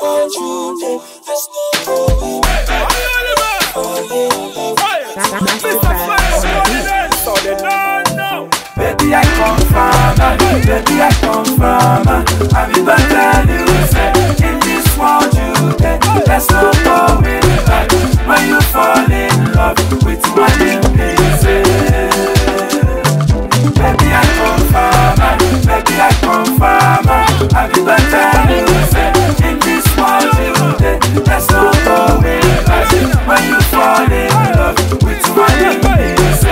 find you, then there's no going back. Baby, I confirm, baby, I confirm. I be back tell you, say, in this world you get, there's no going back. When you fall in love with my baby, baby, I confirm, baby, I confirm. I be back tell you, say, in this world you get, there's no going back. When you fall in love with my baby.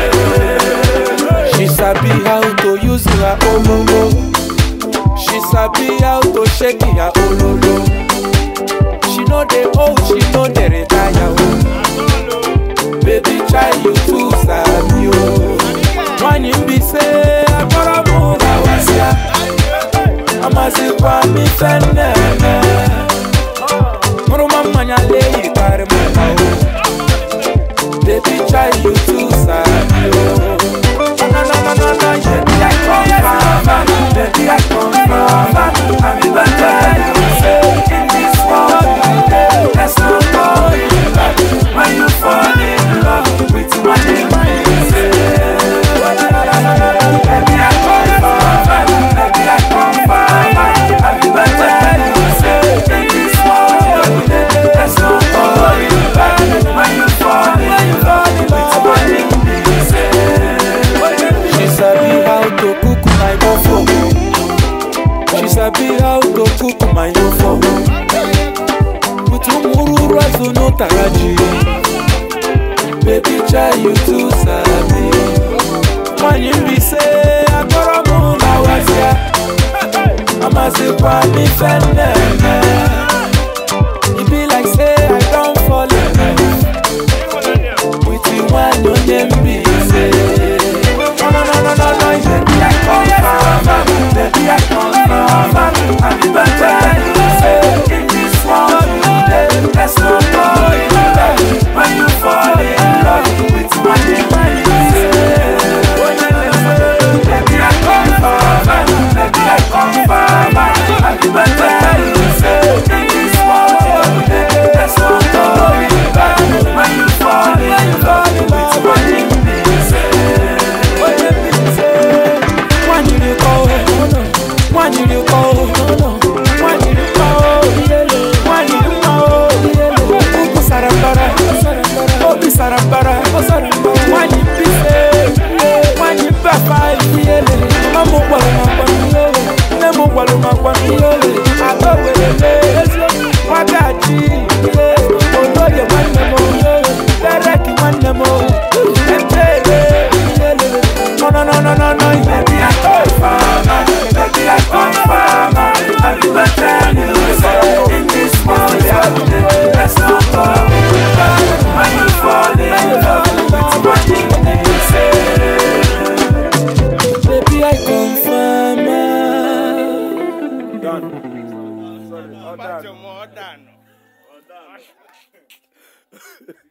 She sabi how to use her ololo. She sabi how to shake her ololo. She know the old, she know the retire. Baby, try you to sabi o. When you be say, I'm gonna move awasia. I'm a zikwa mi fenne. Muruma manya lei karma. Baby, try you to sabi o. Baby, I confirm, baby, I confirm. I'm even telling you, say, in this world, there's no going back. When you fall in love with my baby, baby, I confirm, baby, I confirm. I'm even telling you, say, in this world, there's no going back. When you fall in love with my baby. She sabi how to cook my bofo. She sabi how to cook my bofo. Mutumuru razo no taraji. Baby, try you to sabi. When you be say, I gotta move awasia. I'm a zikwa mi fenne. It be like say I don't fall in love with you when you name me say. Baby, I confirm, baby, I confirm. I'm even telling you, say, in this world, there's no going back. When you fall in love with my baby, baby, I confirm, baby, I confirm. I'm even telling you, say, in this world, there's no going back. When you fall in love with my baby. When you go, Sarambara, Obi Sarambara, when you be when you papa, Mamu Waluma, I go with it, Wagachi, although you want them all, Dereki want them all, no, baby, I confirm, baby, I confirm. I'm even telling you, say, in this world, there's no going back. When you fall in love with what you say, baby, I confirm. Done.